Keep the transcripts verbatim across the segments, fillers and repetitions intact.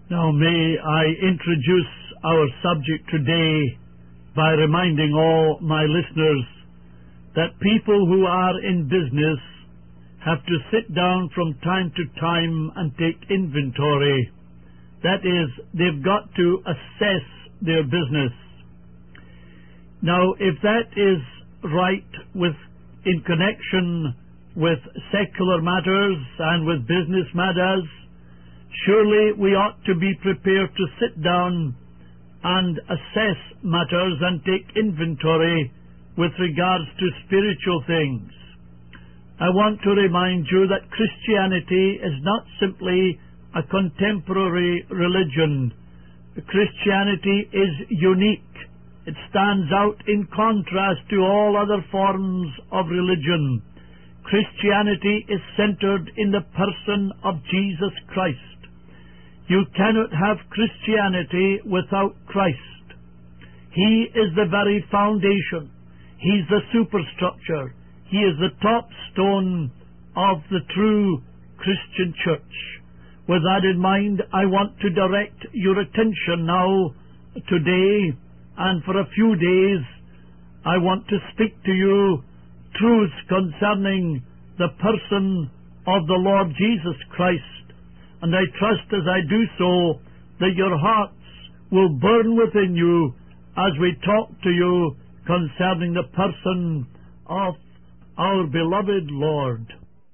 Now may I introduce our subject today by reminding all my listeners that people who are in business have to sit down from time to time and take inventory. That is, they've got to assess their business. Now, if that is right with in connection with secular matters and with business matters, surely we ought to be prepared to sit down and assess matters and take inventory with regards to spiritual things. I want to remind you that Christianity is not simply a contemporary religion. Christianity is unique. It stands out in contrast to all other forms of religion. Christianity is centered in the person of Jesus Christ. You cannot have Christianity without Christ. He is the very foundation. He's the superstructure. He is the top stone of the true Christian church. With that in mind, I want to direct your attention now, today, and for a few days, I want to speak to you truths concerning the person of the Lord Jesus Christ. And I trust as I do so that your hearts will burn within you as we talk to you concerning the person of our beloved Lord.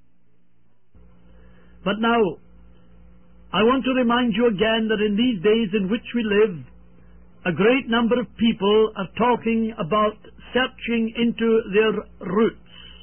But now, I want to remind you again that in these days in which we live, a great number of people are talking about searching into their roots.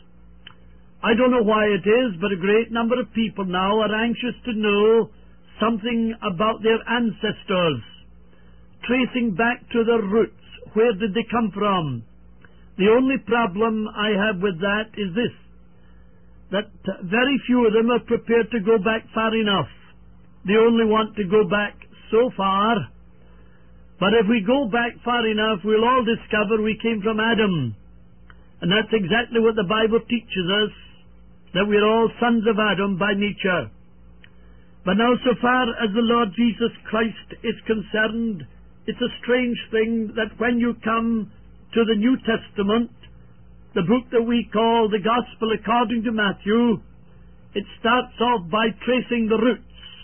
I don't know why it is, but a great number of people now are anxious to know something about their ancestors, tracing back to their roots. Where did they come from? The only problem I have with that is this, that very few of them are prepared to go back far enough. They only want to go back so far. But if we go back far enough, we'll all discover we came from Adam. And that's exactly what the Bible teaches us, that we're all sons of Adam by nature. But now, so far as the Lord Jesus Christ is concerned, it's a strange thing that when you come to the New Testament, the book that we call the Gospel according to Matthew, it starts off by tracing the roots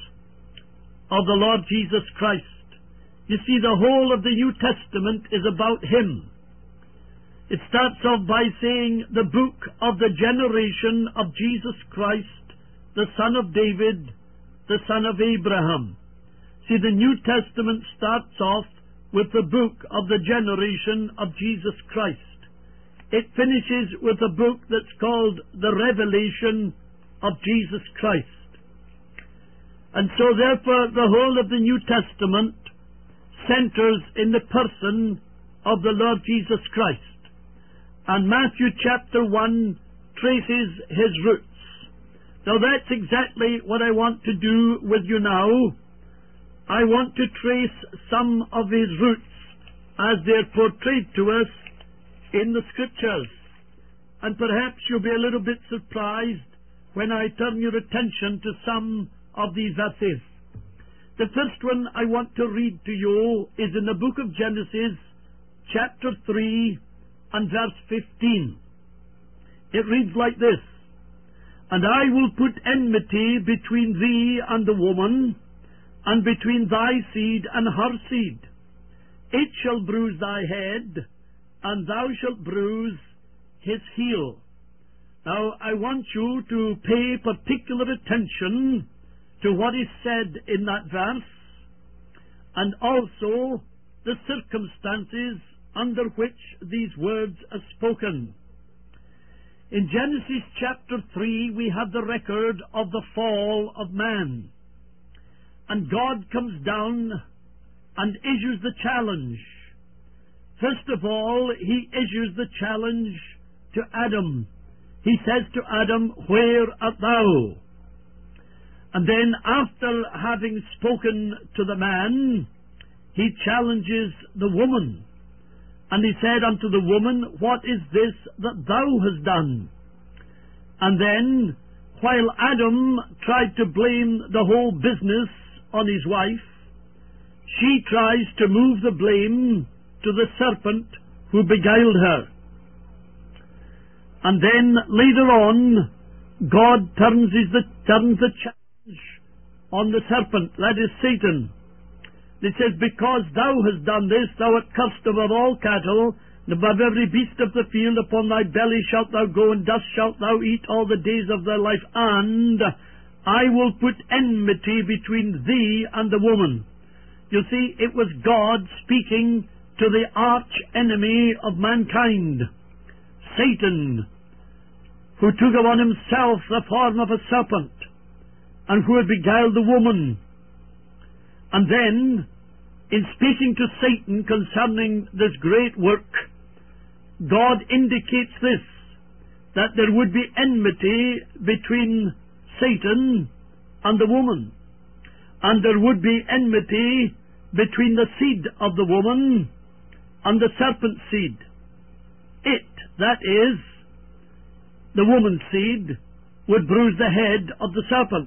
of the Lord Jesus Christ. You see, the whole of the New Testament is about Him. It starts off by saying the book of the generation of Jesus Christ, the son of David, the son of Abraham. See, the New Testament starts off with the book of the generation of Jesus Christ. It finishes with a book that's called the Revelation of Jesus Christ. And so, therefore, the whole of the New Testament centers in the person of the Lord Jesus Christ. And Matthew chapter one traces His roots. Now that's exactly what I want to do with you now. I want to trace some of His roots as they're portrayed to us in the Scriptures. And perhaps you'll be a little bit surprised when I turn your attention to some of these verses. The first one I want to read to you is in the book of Genesis, chapter three, and verse fifteen. It reads like this, "And I will put enmity between thee and the woman, and between thy seed and her seed. It shall bruise thy head, and thou shalt bruise his heel." Now, I want you to pay particular attention to what is said in that verse, and also the circumstances under which these words are spoken. In Genesis chapter three, we have the record of the fall of man. And God comes down and issues the challenge. First of all, He issues the challenge to Adam. He says to Adam, "Where art thou?" And then, after having spoken to the man, He challenges the woman. And He said unto the woman, "What is this that thou hast done?" And then, while Adam tried to blame the whole business on his wife, she tries to move the blame to the serpent who beguiled her. And then later on, God turns, his, the, turns the challenge on the serpent, that is Satan. It says, because thou hast done this, thou art cursed above all cattle, and above every beast of the field. Upon thy belly shalt thou go, and dust shalt thou eat all the days of thy life. And I will put enmity between thee and the woman. You see, it was God speaking to the arch enemy of mankind, Satan, who took upon himself the form of a serpent, and who had beguiled the woman. And then, in speaking to Satan concerning this great work, God indicates this, that there would be enmity between Satan and the woman, and there would be enmity between the seed of the woman and the serpent's seed. It, that is, the woman's seed, would bruise the head of the serpent,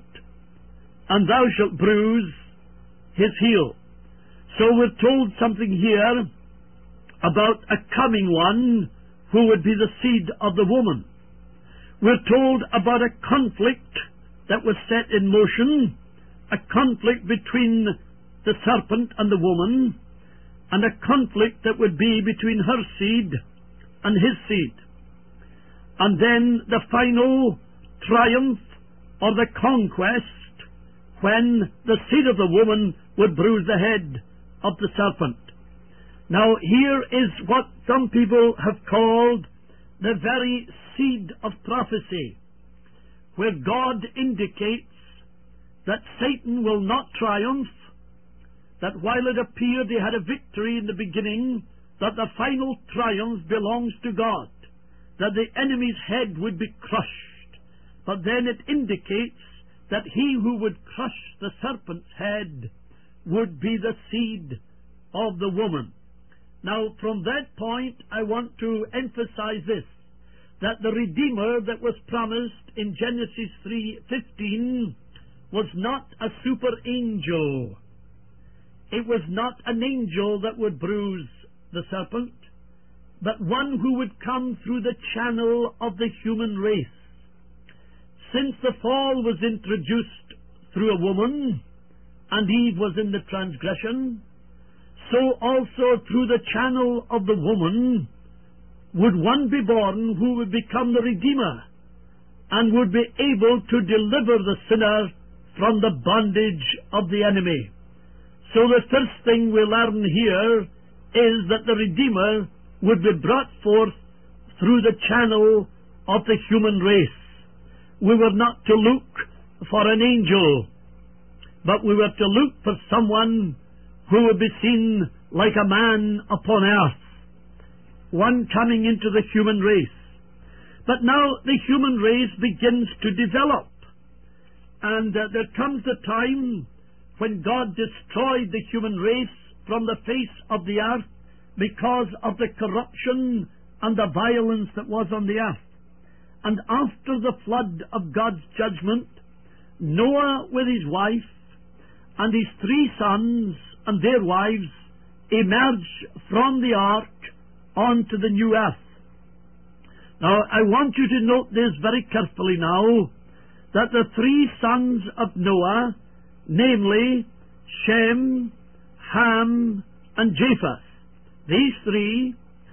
and thou shalt bruise his heel. So we're told something here about a coming one who would be the seed of the woman. We're told about a conflict that was set in motion, a conflict between the serpent and the woman, and a conflict that would be between her seed and his seed. And then the final triumph or the conquest, when the seed of the woman would bruise the head of the serpent. Now here is what some people have called the very seed of prophecy, where God indicates that Satan will not triumph, that while it appeared he had a victory in the beginning, that the final triumph belongs to God, that the enemy's head would be crushed. But then it indicates that he who would crush the serpent's head would be the seed of the woman. Now, from that point, I want to emphasize this, that the Redeemer that was promised in Genesis three fifteen was not a super angel. It was not an angel that would bruise the serpent, but one who would come through the channel of the human race. Since the fall was introduced through a woman, and Eve was in the transgression, so also through the channel of the woman would one be born who would become the Redeemer, and would be able to deliver the sinner from the bondage of the enemy. So the first thing we learn here is that the Redeemer would be brought forth through the channel of the human race. We were not to look for an angel, but we were to look for someone who would be seen like a man upon earth, one coming into the human race. But now the human race begins to develop, and uh, there comes a time when God destroyed the human race from the face of the earth because of the corruption and the violence that was on the earth. And after the flood of God's judgment, Noah with his wife and his three sons and their wives emerge from the ark onto the new earth. Now, I want you to note this very carefully now, that the three sons of Noah, namely Shem, Ham, and Japheth, these three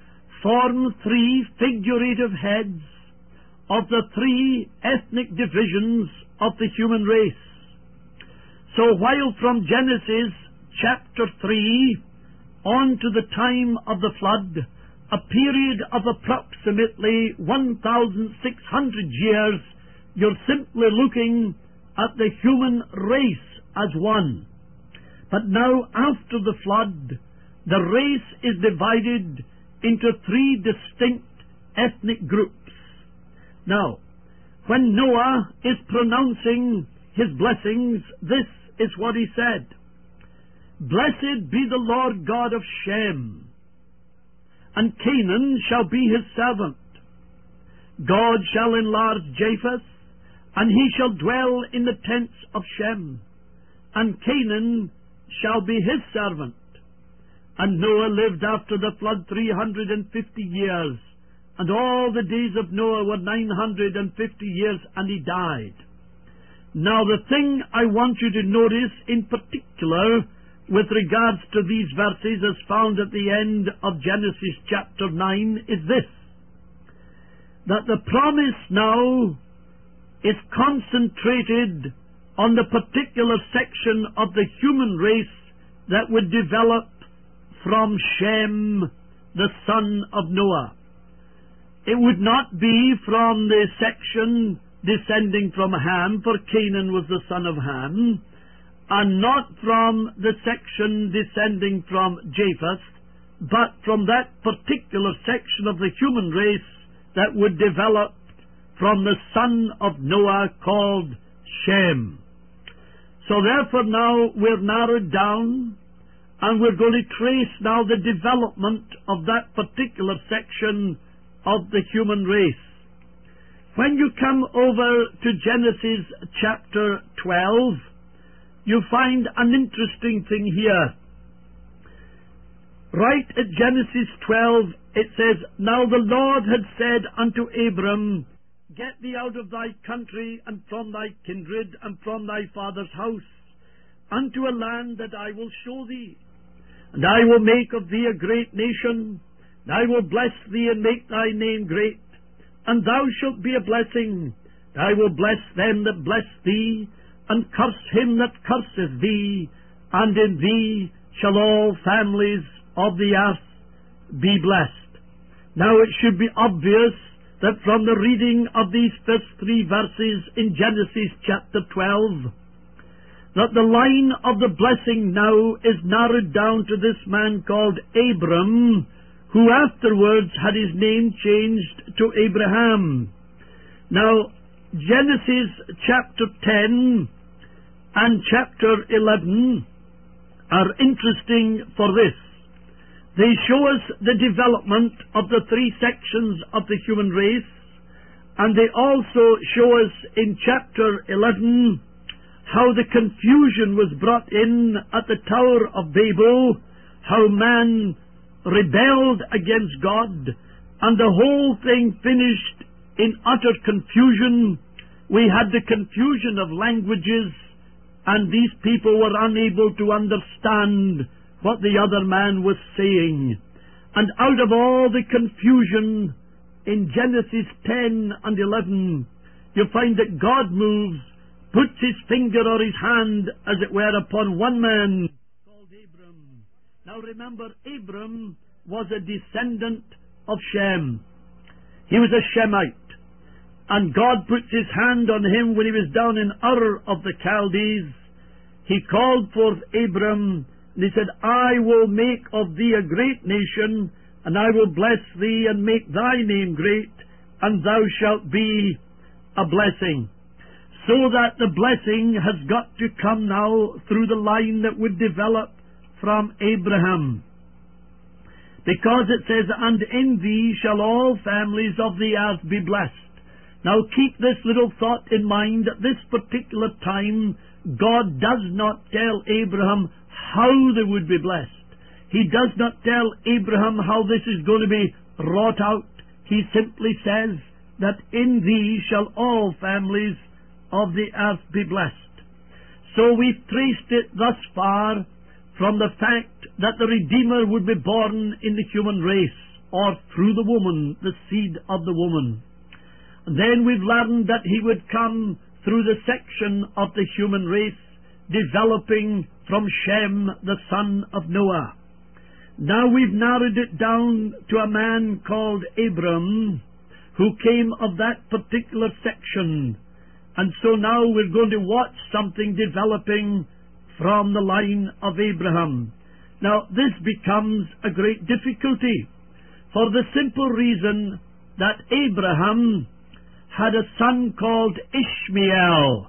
form three figurative heads of the three ethnic divisions of the human race. So while from Genesis chapter three on to the time of the flood, a period of approximately one thousand six hundred years, you're simply looking at the human race as one. But now, after the flood, the race is divided into three distinct ethnic groups. Now, when Noah is pronouncing his blessings, this is what he said: "Blessed be the Lord God of Shem, and Canaan shall be his servant. God shall enlarge Japheth, and he shall dwell in the tents of Shem, and Canaan shall be his servant. And Noah lived after the flood three hundred and fifty years, and all the days of Noah were nine hundred and fifty years, and he died. Now the thing I want you to notice in particular with regards to these verses as found at the end of Genesis chapter nine is this, that the promise now is concentrated on the particular section of the human race that would develop from Shem, the son of Noah. It would not be from the section descending from Ham, for Canaan was the son of Ham, and not from the section descending from Japheth, but from that particular section of the human race that would develop from the son of Noah called Shem. So therefore now we're narrowed down, and we're going to trace now the development of that particular section of the human race. When you come over to Genesis chapter twelve, you find an interesting thing here. Right at Genesis twelve, it says, Now the Lord had said unto Abram, Get thee out of thy country, and from thy kindred, and from thy father's house, unto a land that I will show thee. And I will make of thee a great nation, and I will bless thee, and make thy name great. And thou shalt be a blessing. And I will bless them that bless thee, and curse him that curseth thee, and in thee shall all families of the earth be blessed. Now it should be obvious that from the reading of these first three verses in Genesis chapter twelve, that the line of the blessing now is narrowed down to this man called Abram, who afterwards had his name changed to Abraham. Now, Genesis chapter ten and chapter eleven are interesting for this. They show us the development of the three sections of the human race, and they also show us in chapter eleven how the confusion was brought in at the Tower of Babel, how man rebelled against God, and the whole thing finished in utter confusion. We had the confusion of languages, and these people were unable to understand what the other man was saying. And out of all the confusion in Genesis ten and eleven, you find that God moves, puts his finger or his hand, as it were, upon one man called Abram. Now remember, Abram was a descendant of Shem. He was a Shemite. And God puts his hand on him when he was down in Ur of the Chaldees. He called forth Abram, and he said, I will make of thee a great nation, and I will bless thee, and make thy name great, and thou shalt be a blessing. So that the blessing has got to come now through the line that would develop from Abraham. Because it says, And in thee shall all families of the earth be blessed. Now keep this little thought in mind. At this particular time, God does not tell Abraham how they would be blessed. He does not tell Abraham how this is going to be wrought out. He simply says that in thee shall all families of the earth be blessed. So we've traced it thus far from the fact that the Redeemer would be born in the human race, or through the woman, the seed of the woman. And then we've learned that he would come through the section of the human race developing from Shem, the son of Noah. Now we've narrowed it down to a man called Abram, who came of that particular section. And so now we're going to watch something developing from the line of Abraham. Now this becomes a great difficulty, for the simple reason that Abraham had a son called Ishmael,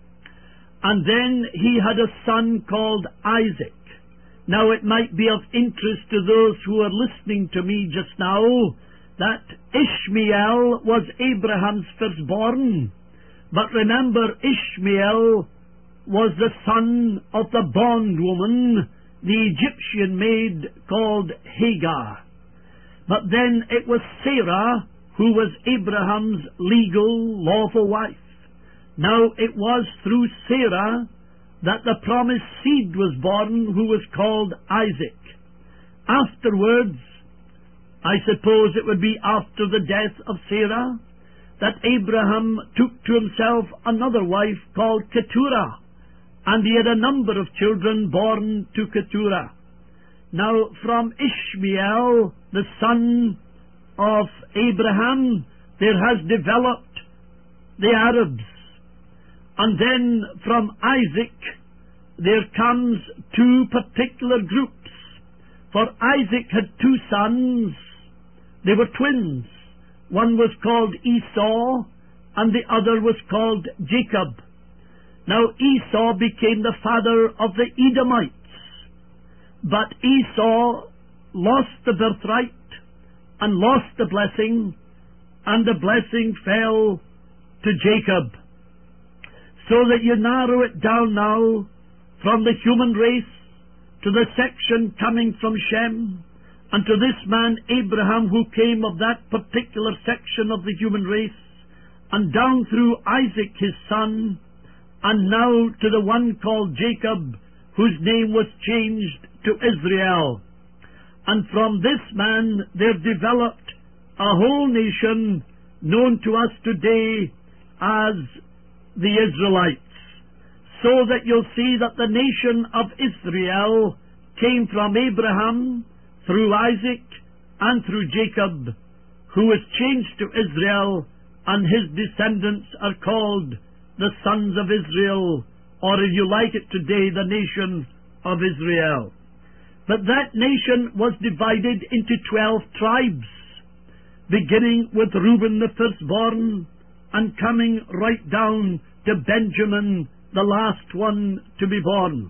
and then he had a son called Isaac. Now it might be of interest to those who are listening to me just now that Ishmael was Abraham's firstborn. But remember, Ishmael was the son of the bondwoman, the Egyptian maid called Hagar. But then it was Sarah who was Abraham's legal, lawful wife. Now it was through Sarah that the promised seed was born, who was called Isaac. Afterwards, I suppose it would be after the death of Sarah, that Abraham took to himself another wife called Keturah, and he had a number of children born to Keturah. Now from Ishmael, the son of Abraham, there has developed the Arabs. And then from Isaac, there comes two particular groups. For Isaac had two sons. They were twins. One was called Esau, and the other was called Jacob. Now Esau became the father of the Edomites. But Esau lost the birthright and lost the blessing, and the blessing fell to Jacob. So that you narrow it down now from the human race to the section coming from Shem, and to this man Abraham, who came of that particular section of the human race, and down through Isaac his son, and now to the one called Jacob, whose name was changed to Israel. And from this man there developed a whole nation known to us today as the Israelites. So that you'll see that the nation of Israel came from Abraham, through Isaac, and through Jacob, who was changed to Israel, and his descendants are called the sons of Israel, or if you like it today, the nation of Israel. But that nation was divided into twelve tribes, beginning with Reuben the firstborn, and coming right down to Benjamin, the last one to be born.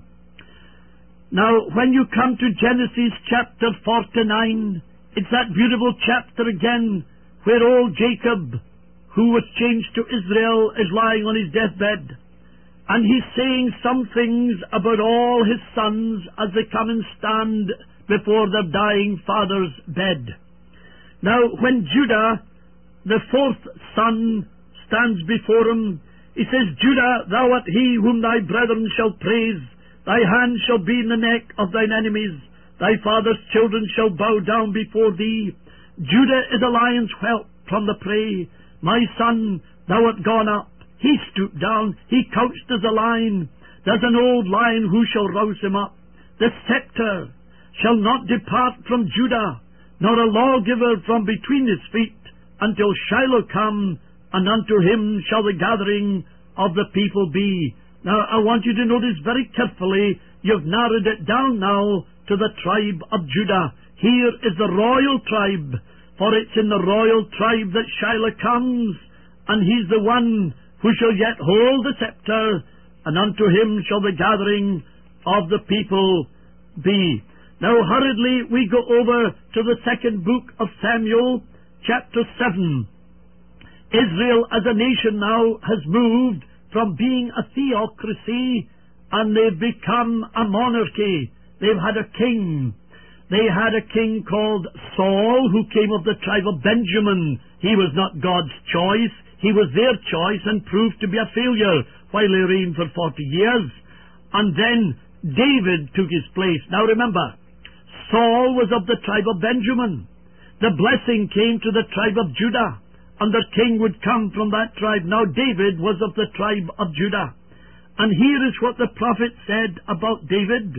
Now, when you come to Genesis chapter forty-nine, it's that beautiful chapter again, where old Jacob, who was changed to Israel, is lying on his deathbed, and he's saying some things about all his sons as they come and stand before their dying father's bed. Now, when Judah, the fourth son, stands before him, he says, Judah, thou art he whom thy brethren shall praise. Thy hand shall be in the neck of thine enemies. Thy father's children shall bow down before thee. Judah is a lion's whelp from the prey. My son, thou art gone up. He stooped down. He couched as a lion. There's an old lion who shall rouse him up. The scepter shall not depart from Judah, nor a lawgiver from between his feet, until Shiloh come, and unto him shall the gathering of the people be. Now, I want you to notice very carefully, you've narrowed it down now to the tribe of Judah. Here is the royal tribe, for it's in the royal tribe that Shiloh comes, and he's the one who shall yet hold the scepter, and unto him shall the gathering of the people be. Now, hurriedly, we go over to the second book of Samuel, chapter seven. Israel as a nation now has moved from being a theocracy, and they've become a monarchy. They've had a king. They had a king called Saul, who came of the tribe of Benjamin. He was not God's choice. He was their choice and proved to be a failure while he reigned for forty years. And then David took his place. Now remember, Saul was of the tribe of Benjamin. The blessing came to the tribe of Judah, and the king would come from that tribe. Now David was of the tribe of Judah. And here is what the prophet said about David.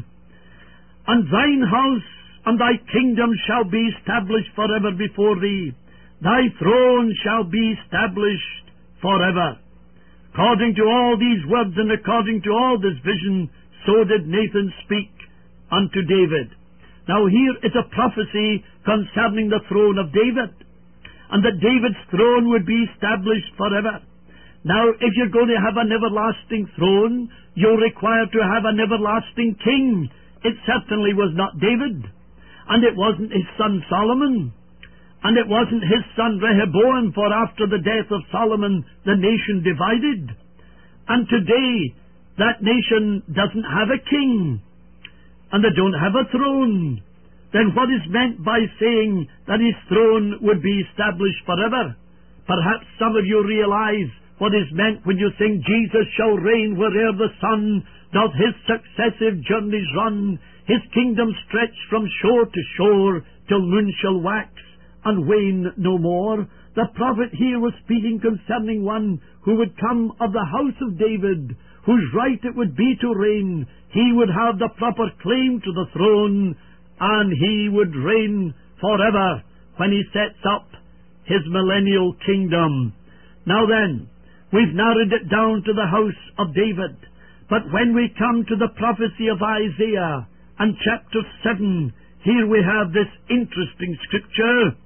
And thine house and thy kingdom shall be established forever before thee. Thy throne shall be established forever. According to all these words and according to all this vision, so did Nathan speak unto David. Now here is a prophecy concerning the throne of David, and that David's throne would be established forever. Now, if you're going to have an everlasting throne, you're required to have an everlasting king. It certainly was not David, and it wasn't his son Solomon, and it wasn't his son Rehoboam, for after the death of Solomon, the nation divided. And today, that nation doesn't have a king, and they don't have a throne, then what is meant by saying that his throne would be established forever? Perhaps some of you realize what is meant when you sing, Jesus shall reign where'er the sun doth his successive journeys run, his kingdom stretch from shore to shore, till moon shall wax and wane no more. The prophet here was speaking concerning one who would come of the house of David, whose right it would be to reign. He would have the proper claim to the throne, and he would reign forever when he sets up his millennial kingdom. Now then, we've narrowed it down to the house of David. But when we come to the prophecy of Isaiah and chapter seven, here we have this interesting scripture.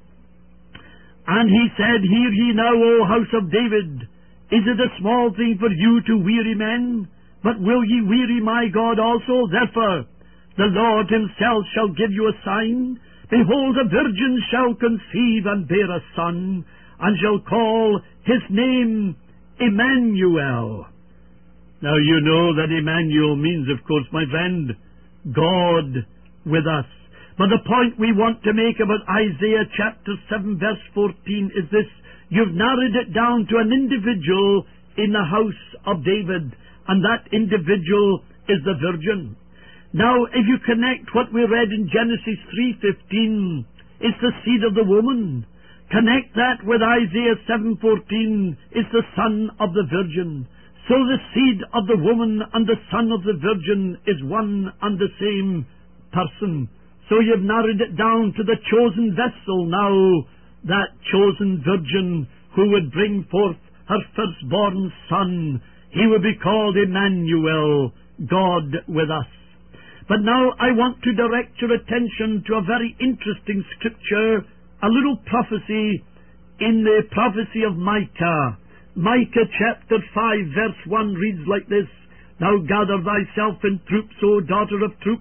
And he said, Hear ye now, O house of David, is it a small thing for you to weary men? But will ye weary my God also? Therefore the Lord himself shall give you a sign. Behold, a virgin shall conceive and bear a son, and shall call his name Emmanuel. Now you know that Emmanuel means, of course, my friend, God with us. But the point we want to make about Isaiah chapter seven verse fourteen is this. You've narrowed it down to an individual in the house of David, and that individual is the virgin. Now, if you connect what we read in Genesis three fifteen, it's the seed of the woman. Connect that with Isaiah seven fourteen, it's the son of the virgin. So the seed of the woman and the son of the virgin is one and the same person. So you've narrowed it down to the chosen vessel now, that chosen virgin who would bring forth her firstborn son. He would be called Emmanuel, God with us. But now I want to direct your attention to a very interesting scripture, a little prophecy in the prophecy of Micah. Micah chapter five verse one reads like this. Now gather thyself in troops, O daughter of troops.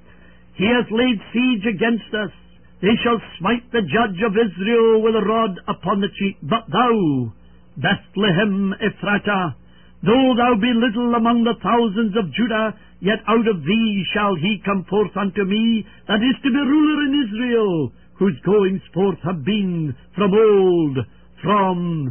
He has laid siege against us. They shall smite the judge of Israel with a rod upon the cheek. But thou, Bethlehem Ephratah, though thou be little among the thousands of Judah, yet out of thee shall he come forth unto me, that is to be ruler in Israel, whose goings forth have been from old, from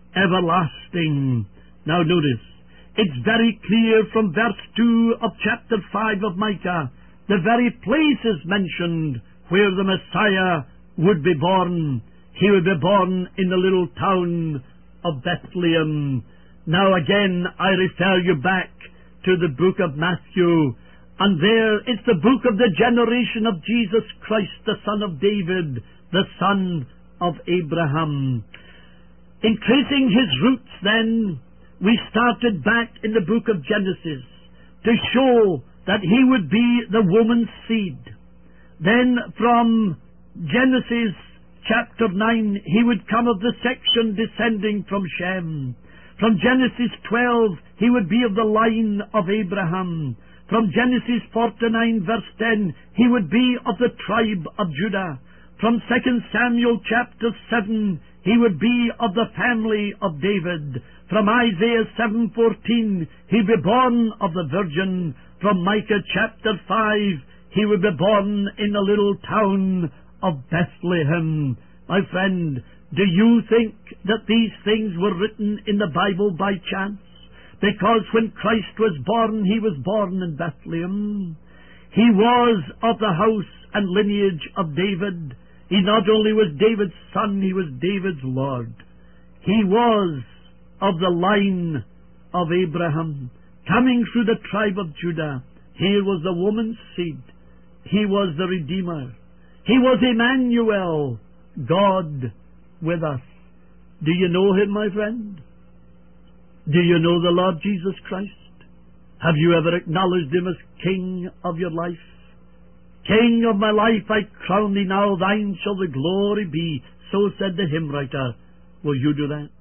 everlasting. Now notice, it's very clear from verse two of chapter five of Micah, the very place is mentioned where the Messiah would be born. He would be born in the little town of Bethlehem. Now again, I refer you back to the book of Matthew, and there it's the book of the generation of Jesus Christ, the son of David, the son of Abraham. In tracing his roots then, we started back in the book of Genesis to show that he would be the woman's seed. Then from Genesis chapter nine, he would come of the section descending from Shem. From Genesis twelve, he would be of the line of Abraham. From Genesis forty-nine verse ten, he would be of the tribe of Judah. From Second Samuel chapter seven, he would be of the family of David. From Isaiah seven fourteen, he'd be born of the virgin. From Micah chapter five, he would be born in the little town of Bethlehem. My friend, do you think that these things were written in the Bible by chance? Because when Christ was born, he was born in Bethlehem. He was of the house and lineage of David. He not only was David's son, he was David's Lord. He was of the line of Abraham, coming through the tribe of Judah. Here was the woman's seed. He was the Redeemer. He was Emmanuel, God with us. Do you know him, my friend? Do you know the Lord Jesus Christ? Have you ever acknowledged him as King of your life? King of my life, I crown thee now, thine shall the glory be. So said the hymn writer. Will you do that?